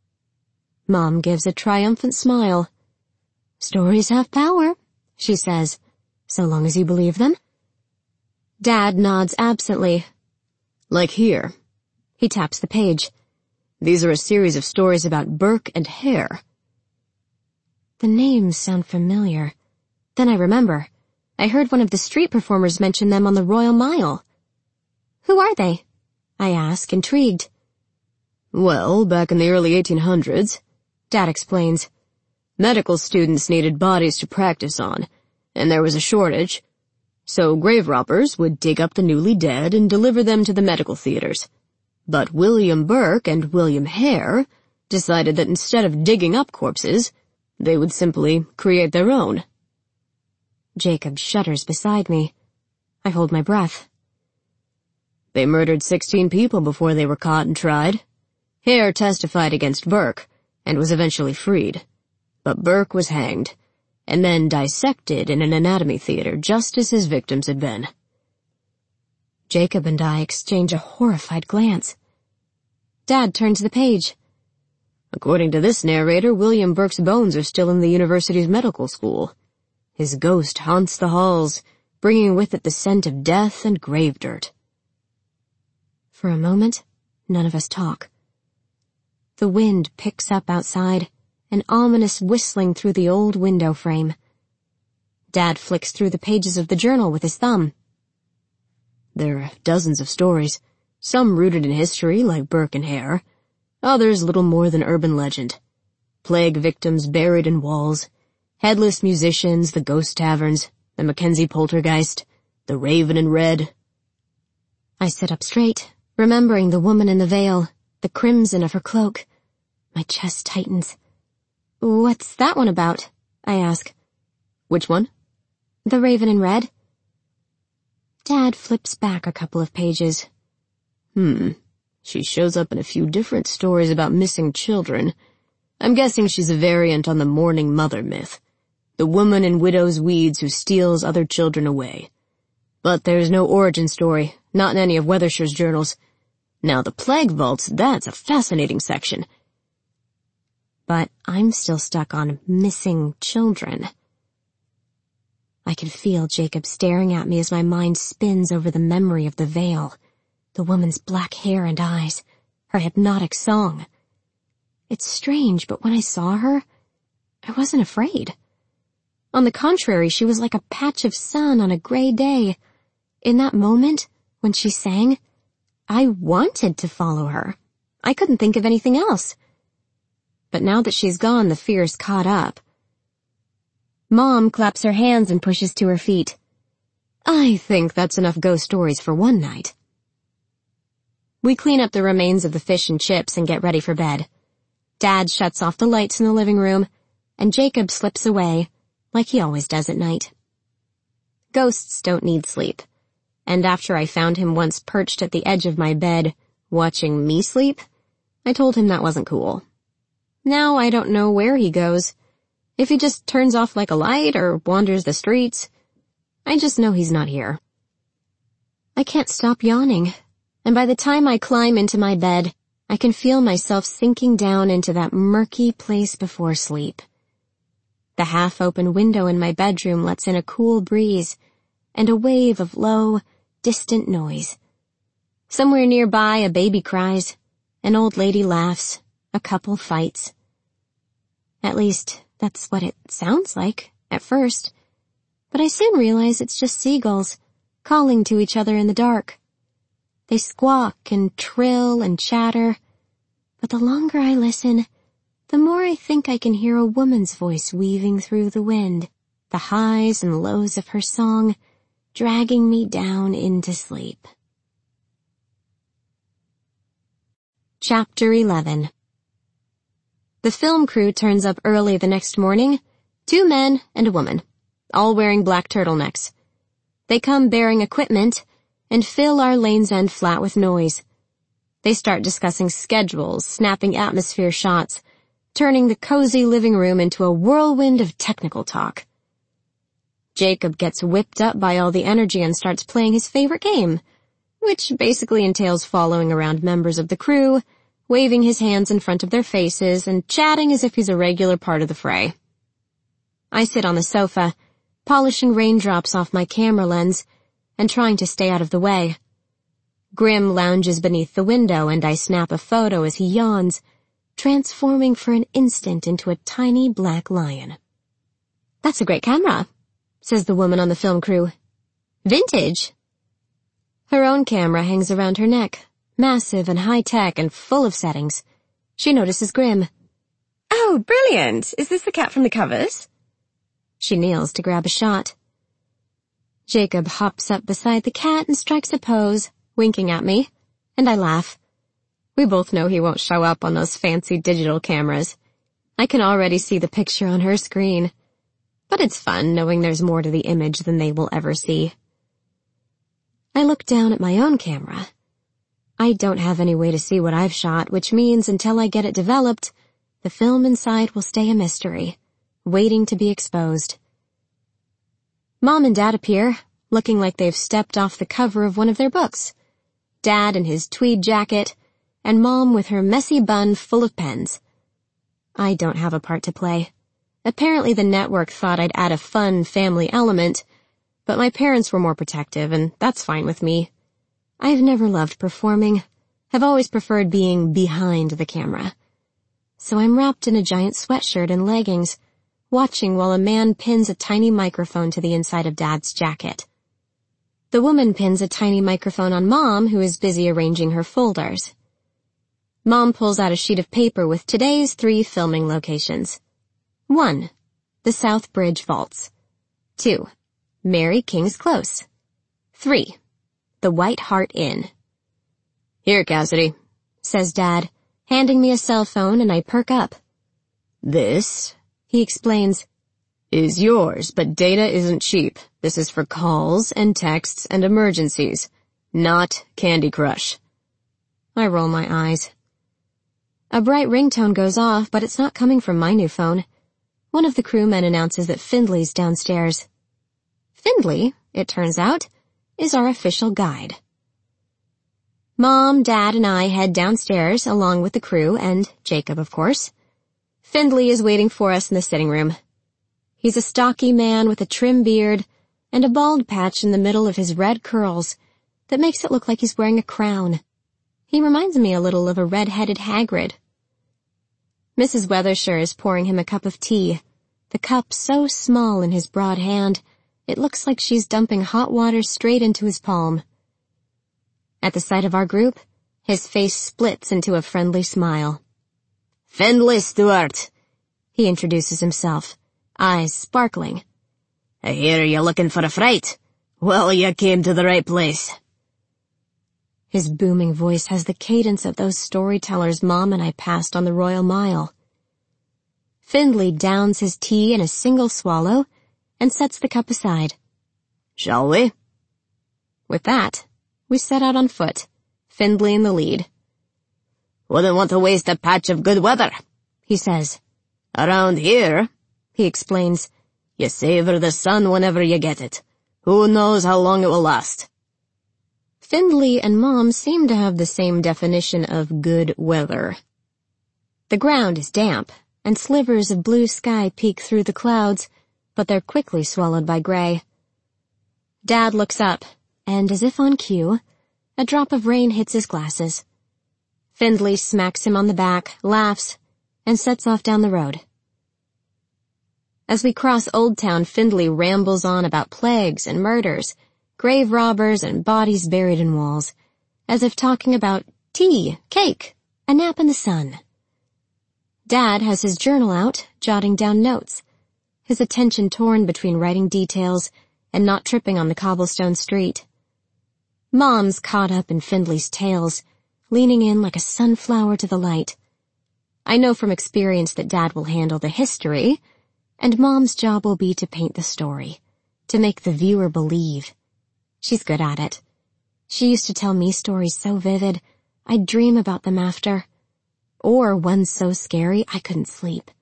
Mom gives a triumphant smile. Stories have power, she says, so long as you believe them. Dad nods absently. Like here. He taps the page. These are a series of stories about Burke and Hare. The names sound familiar. Then I remember. I heard one of the street performers mention them on the Royal Mile. Who are they? I ask, intrigued. Well, back in the early 1800s, Dad explains, medical students needed bodies to practice on, and there was a shortage. So grave robbers would dig up the newly dead and deliver them to the medical theaters. But William Burke and William Hare decided that instead of digging up corpses, they would simply create their own. Jacob shudders beside me. I hold my breath. They murdered 16 people before they were caught and tried. Hare testified against Burke and was eventually freed. But Burke was hanged, and then dissected in an anatomy theater just as his victims had been. Jacob and I exchange a horrified glance. Dad turns the page. According to this narrator, William Burke's bones are still in the university's medical school. His ghost haunts the halls, bringing with it the scent of death and grave dirt. For a moment, none of us talk. The wind picks up outside, an ominous whistling through the old window frame. Dad flicks through the pages of the journal with his thumb. There are dozens of stories, some rooted in history like Burke and Hare, others little more than urban legend. Plague victims buried in walls, headless musicians, the ghost taverns, the Mackenzie poltergeist, the Raven in Red. I sit up straight, remembering the woman in the veil, the crimson of her cloak. My chest tightens. What's that one about? I ask. Which one? The Raven in Red. Dad flips back a couple of pages. She shows up in a few different stories about missing children. I'm guessing she's a variant on the mourning mother myth. The woman in widow's weeds who steals other children away. But there's no origin story, not in any of Weathershire's journals. Now the plague vaults, that's a fascinating section. But I'm still stuck on missing children. I can feel Jacob staring at me as my mind spins over the memory of the veil, the woman's black hair and eyes, her hypnotic song. It's strange, but when I saw her, I wasn't afraid. On the contrary, she was like a patch of sun on a gray day. In that moment, when she sang, I wanted to follow her. I couldn't think of anything else. But now that she's gone, the fear's caught up. Mom claps her hands and pushes to her feet. I think that's enough ghost stories for one night. We clean up the remains of the fish and chips and get ready for bed. Dad shuts off the lights in the living room, and Jacob slips away, like he always does at night. Ghosts don't need sleep, and after I found him once perched at the edge of my bed, watching me sleep, I told him that wasn't cool. Now I don't know where he goes. If he just turns off like a light or wanders the streets, I just know he's not here. I can't stop yawning, and by the time I climb into my bed, I can feel myself sinking down into that murky place before sleep. The half-open window in my bedroom lets in a cool breeze and a wave of low, distant noise. Somewhere nearby, a baby cries, an old lady laughs, a couple fights. At least, that's what it sounds like, at first. But I soon realize it's just seagulls, calling to each other in the dark. They squawk and trill and chatter, but the longer I listen, the more I think I can hear a woman's voice weaving through the wind, the highs and lows of her song dragging me down into sleep. Chapter 11. The film crew turns up early the next morning, 2 men and a woman, all wearing black turtlenecks. They come bearing equipment and fill our Lane's End flat with noise. They start discussing schedules, snapping atmosphere shots, turning the cozy living room into a whirlwind of technical talk. Jacob gets whipped up by all the energy and starts playing his favorite game, which basically entails following around members of the crew, waving his hands in front of their faces, and chatting as if he's a regular part of the fray. I sit on the sofa, polishing raindrops off my camera lens, and trying to stay out of the way. Grim lounges beneath the window, and I snap a photo as he yawns, transforming for an instant into a tiny black lion. "That's a great camera," says the woman on the film crew. "Vintage." Her own camera hangs around her neck, massive and high-tech and full of settings. She notices Grim. "Oh, brilliant! Is this the cat from the covers?" She kneels to grab a shot. Jacob hops up beside the cat and strikes a pose, winking at me, and I laugh. We both know he won't show up on those fancy digital cameras. I can already see the picture on her screen. But it's fun knowing there's more to the image than they will ever see. I look down at my own camera. I don't have any way to see what I've shot, which means until I get it developed, the film inside will stay a mystery, waiting to be exposed. Mom and Dad appear, looking like they've stepped off the cover of one of their books. Dad in his tweed jacket, and Mom with her messy bun full of pens. I don't have a part to play. Apparently the network thought I'd add a fun family element, but my parents were more protective, and that's fine with me. I've never loved performing, have always preferred being behind the camera. So I'm wrapped in a giant sweatshirt and leggings, watching while a man pins a tiny microphone to the inside of Dad's jacket. The woman pins a tiny microphone on Mom, who is busy arranging her folders. Mom pulls out a sheet of paper with today's 3 filming locations. 1. The South Bridge Vaults. 2. Mary King's Close. 3. The White Hart Inn. "Here, Cassidy," says Dad, handing me a cell phone, and I perk up. "This," he explains, "is yours, but data isn't cheap. This is for calls and texts and emergencies, not Candy Crush." I roll my eyes. A bright ringtone goes off, but it's not coming from my new phone. One of the crewmen announces that Findley's downstairs. Findley, it turns out, is our official guide. Mom, Dad, and I head downstairs along with the crew and Jacob, of course. Findley is waiting for us in the sitting room. He's a stocky man with a trim beard and a bald patch in the middle of his red curls that makes it look like he's wearing a crown. He reminds me a little of a red-headed Hagrid. Mrs. Weathershire is pouring him a cup of tea, the cup so small in his broad hand, it looks like she's dumping hot water straight into his palm. At the sight of our group, his face splits into a friendly smile. "Findley Stewart," he introduces himself, eyes sparkling. "I hear you're looking for a fright. Well, you came to the right place." His booming voice has the cadence of those storytellers Mom and I passed on the Royal Mile. Findley downs his tea in a single swallow and sets the cup aside. "Shall we?" With that, we set out on foot, Findley in the lead. "Wouldn't want to waste a patch of good weather," he says. "Around here," he explains, "you savor the sun whenever you get it. Who knows how long it will last?" Findley and Mom seem to have the same definition of good weather. The ground is damp, and slivers of blue sky peek through the clouds, but they're quickly swallowed by gray. Dad looks up, and as if on cue, a drop of rain hits his glasses. Findley smacks him on the back, laughs, and sets off down the road. As we cross Old Town, Findley rambles on about plagues and murders, grave robbers and bodies buried in walls, as if talking about tea, cake, a nap in the sun. Dad has his journal out, jotting down notes, his attention torn between writing details and not tripping on the cobblestone street. Mom's caught up in Findley's tales, leaning in like a sunflower to the light. I know from experience that Dad will handle the history, and Mom's job will be to paint the story, to make the viewer believe. She's good at it. She used to tell me stories so vivid, I'd dream about them after. Or ones so scary I couldn't sleep.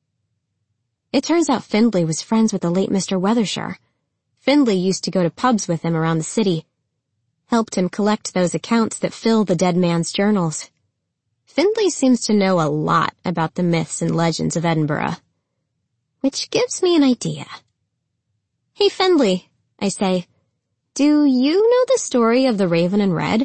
It turns out Findley was friends with the late Mr. Weathershire. Findley used to go to pubs with him around the city. helped him collect those accounts that fill the dead man's journals. Findlay seems to know a lot about the myths and legends of Edinburgh. Which gives me an idea. "Hey, Findlay," I say, "do you know the story of the Raven in Red?"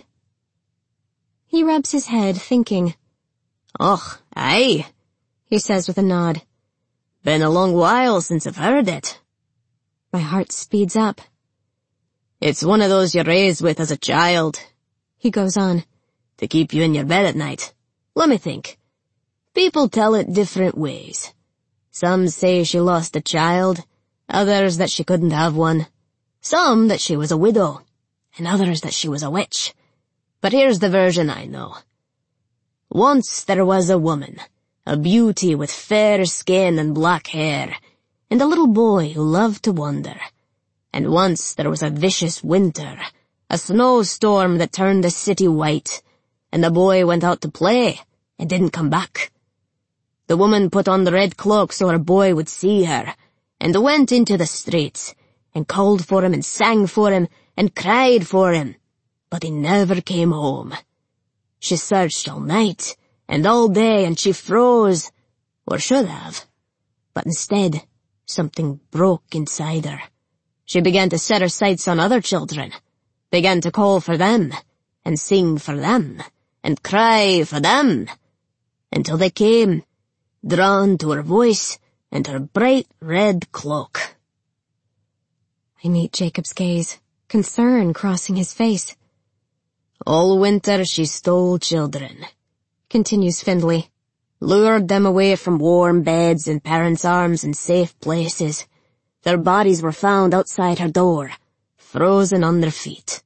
He rubs his head, thinking. "Och, aye," he says with a nod. "Been a long while since I've heard it." My heart speeds up. "It's one of those you're raised with as a child," he goes on, "to keep you in your bed at night. Let me think. People tell it different ways. Some say she lost a child, others that she couldn't have one, some that she was a widow, and others that she was a witch. But here's the version I know. Once there was a woman, a beauty with fair skin and black hair, and a little boy who loved to wander. And once there was a vicious winter, a snowstorm that turned the city white, and the boy went out to play and didn't come back. The woman put on the red cloak so her boy would see her, and went into the streets, and called for him and sang for him and cried for him, but he never came home. She searched all night and all day, and she froze, or should have. But instead, something broke inside her. She began to set her sights on other children, began to call for them, and sing for them, and cry for them, until they came, drawn to her voice and her bright red cloak. I meet Jacob's gaze, concern crossing his face. All winter she stole children, continues Findlay, lured them away from warm beds and parents' arms and safe places. Their bodies were found outside her door, frozen on their feet.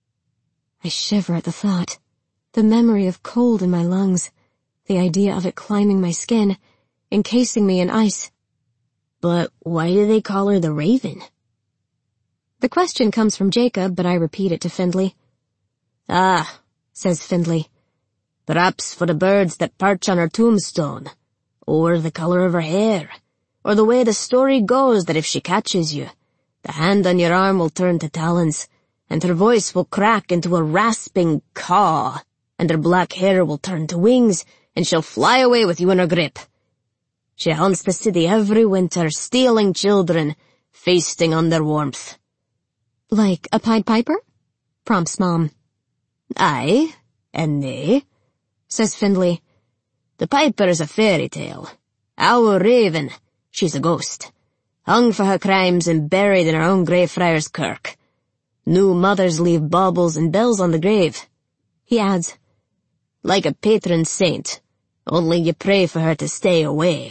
I shiver at the thought, the memory of cold in my lungs, the idea of it climbing my skin, encasing me in ice. But why do they call her the Raven? The question comes from Jacob, but I repeat it to Findlay. "Ah," says Findlay, "perhaps for the birds that perch on her tombstone, or the color of her hair, or the way the story goes that if she catches you, the hand on your arm will turn to talons, and her voice will crack into a rasping caw, and her black hair will turn to wings, and she'll fly away with you in her grip. She haunts the city every winter, stealing children, feasting on their warmth." "Like a Pied Piper?" prompts Mom. "Aye, and nay," says Findlay. "The Piper is a fairy tale. Our Raven, she's a ghost, hung for her crimes and buried in her own Greyfriars Kirk. New mothers leave baubles and bells on the grave," he adds. "Like a patron saint, only you pray for her to stay away."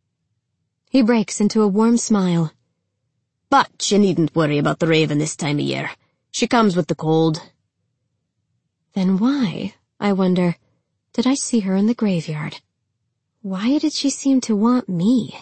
He breaks into a warm smile. "But you needn't worry about the Raven this time of year. She comes with the cold." Then why, I wonder, did I see her in the graveyard? Why did she seem to want me?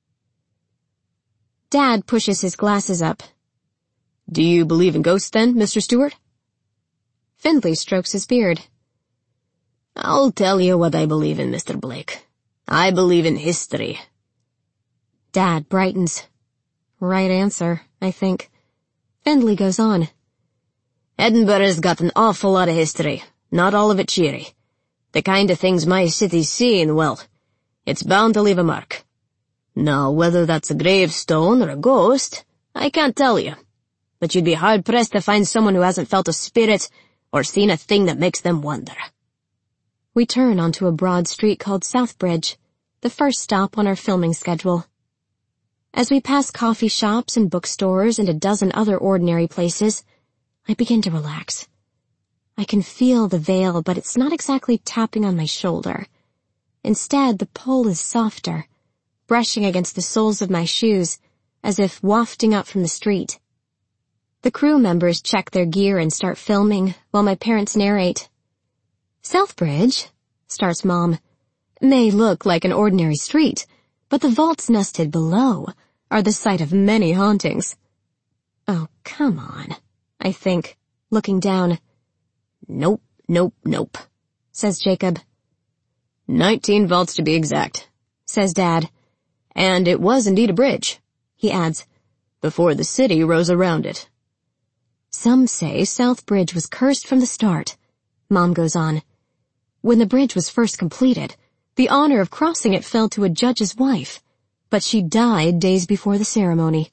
Dad pushes his glasses up. "Do you believe in ghosts then, Mr. Stewart?" Findlay strokes his beard. "I'll tell you what I believe in, Mr. Blake. I believe in history." Dad brightens. Right answer, I think. Findlay goes on. "Edinburgh's got an awful lot of history, not all of it cheery. The kind of things my city's seen, well, it's bound to leave a mark. Now, whether that's a gravestone or a ghost, I can't tell you. But you'd be hard-pressed to find someone who hasn't felt a spirit or seen a thing that makes them wonder." We turn onto a broad street called Southbridge, the first stop on our filming schedule. As we pass coffee shops and bookstores and a dozen other ordinary places, I begin to relax. I can feel the veil, but it's not exactly tapping on my shoulder. Instead, the pull is softer, brushing against the soles of my shoes, as if wafting up from the street. The crew members check their gear and start filming, while my parents narrate. "Southbridge," starts Mom, "may look like an ordinary street, but the vaults nested below are the site of many hauntings." Oh, come on, I think, looking down. Nope, nope, nope, says Jacob. 19 vaults to be exact, says Dad. And it was indeed a bridge, he adds, before the city rose around it. Some say South Bridge was cursed from the start, Mom goes on. When the bridge was first completed, the honor of crossing it fell to a judge's wife, but she died days before the ceremony.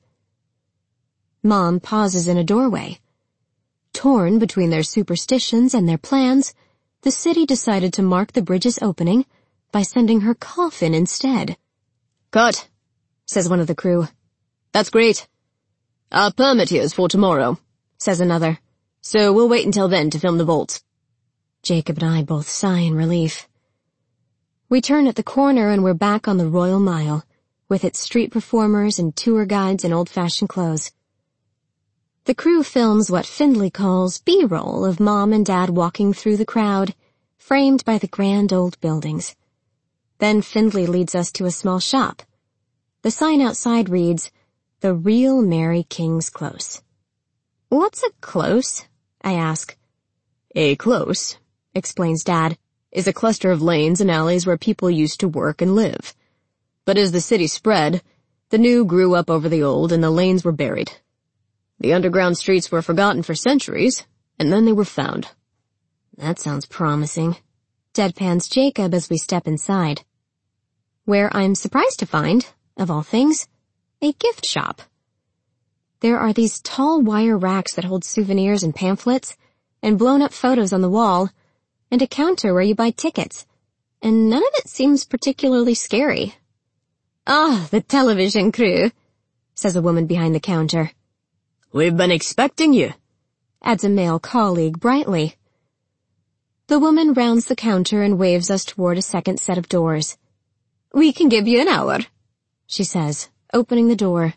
Mom pauses in a doorway. Torn between their superstitions and their plans, the city decided to mark the bridge's opening by sending her coffin instead. "Cut," says one of the crew. "That's great. Our permit here's for tomorrow," says another. "So we'll wait until then to film the vaults." Jacob and I both sigh in relief. We turn at the corner and we're back on the Royal Mile, with its street performers and tour guides in old-fashioned clothes. The crew films what Findlay calls B-roll of Mom and Dad walking through the crowd, framed by the grand old buildings. Then Findlay leads us to a small shop. The sign outside reads, "The Real Mary King's Close." "What's a close?" I ask. "A close," explains Dad, "is a cluster of lanes and alleys where people used to work and live. But as the city spread, the new grew up over the old and the lanes were buried. The underground streets were forgotten for centuries, and then they were found." "That sounds promising," deadpans Jacob as we step inside. Where I'm surprised to find, of all things, a gift shop. There are these tall wire racks that hold souvenirs and pamphlets, and blown-up photos on the wall, and a counter where you buy tickets, and none of it seems particularly scary. "Ah, the television crew," says a woman behind the counter. "We've been expecting you," adds a male colleague brightly. The woman rounds the counter and waves us toward a second set of doors. "We can give you an hour," she says, opening the door.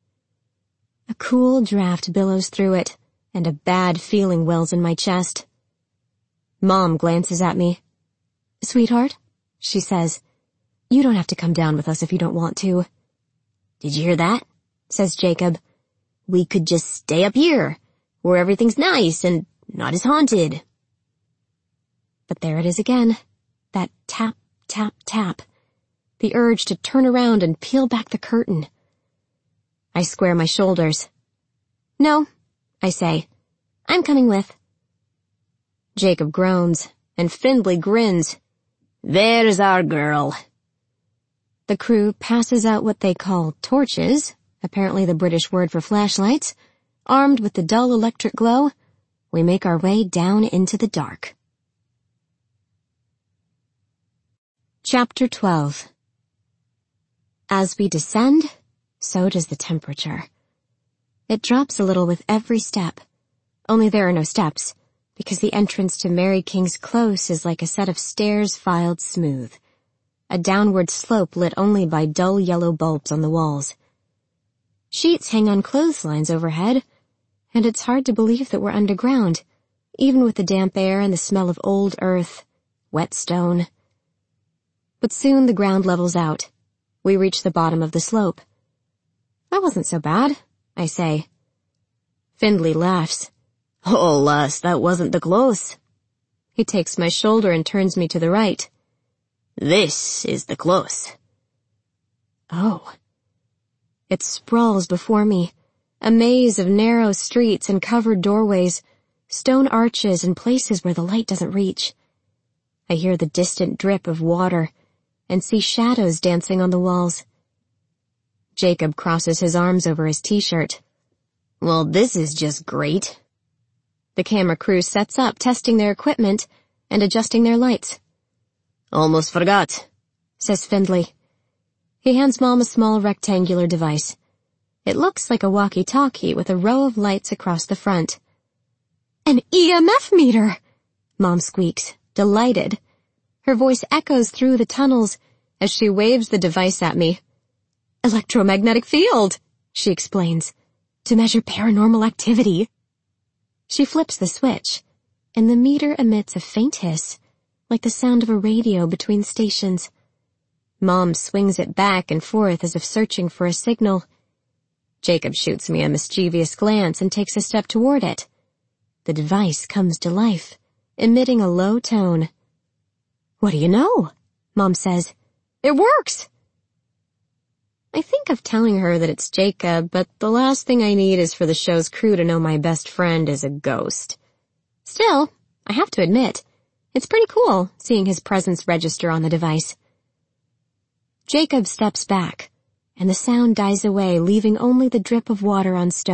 A cool draft billows through it, and a bad feeling wells in my chest. Mom glances at me. "Sweetheart," she says, "you don't have to come down with us if you don't want to." "Did you hear that?" says Jacob. "We could just stay up here, where everything's nice and not as haunted." But there it is again, that tap, tap, tap, the urge to turn around and peel back the curtain. I square my shoulders. "No," I say. "I'm coming with." Jacob groans, and Findlay grins. "There's our girl." The crew passes out what they call torches, apparently the British word for flashlights. Armed with the dull electric glow, we make our way down into the dark. Chapter 12. As we descend, so does the temperature. It drops a little with every step, only there are no steps, because the entrance to Mary King's Close is like a set of stairs filed smooth, a downward slope lit only by dull yellow bulbs on the walls. Sheets hang on clotheslines overhead, and it's hard to believe that we're underground, even with the damp air and the smell of old earth, wet stone. But soon the ground levels out. We reach the bottom of the slope. "That wasn't so bad," I say. Findlay laughs. "Oh, lass, that wasn't the close." He takes my shoulder and turns me to the right. "This is the close." Oh. It sprawls before me, a maze of narrow streets and covered doorways, stone arches and places where the light doesn't reach. I hear the distant drip of water and see shadows dancing on the walls. Jacob crosses his arms over his t-shirt. "Well, this is just great." The camera crew sets up, testing their equipment and adjusting their lights. "Almost forgot," says Findlay. He hands Mom a small rectangular device. It looks like a walkie-talkie with a row of lights across the front. "An EMF meter!" Mom squeaks, delighted. Her voice echoes through the tunnels as she waves the device at me. "Electromagnetic field," she explains, "to measure paranormal activity." She flips the switch, and the meter emits a faint hiss, like the sound of a radio between stations. Mom swings it back and forth as if searching for a signal. Jacob shoots me a mischievous glance and takes a step toward it. The device comes to life, emitting a low tone. "What do you know?" Mom says. "It works!" I think of telling her that it's Jacob, but the last thing I need is for the show's crew to know my best friend is a ghost. Still, I have to admit, it's pretty cool seeing his presence register on the device. Jacob steps back, and the sound dies away, leaving only the drip of water on stone.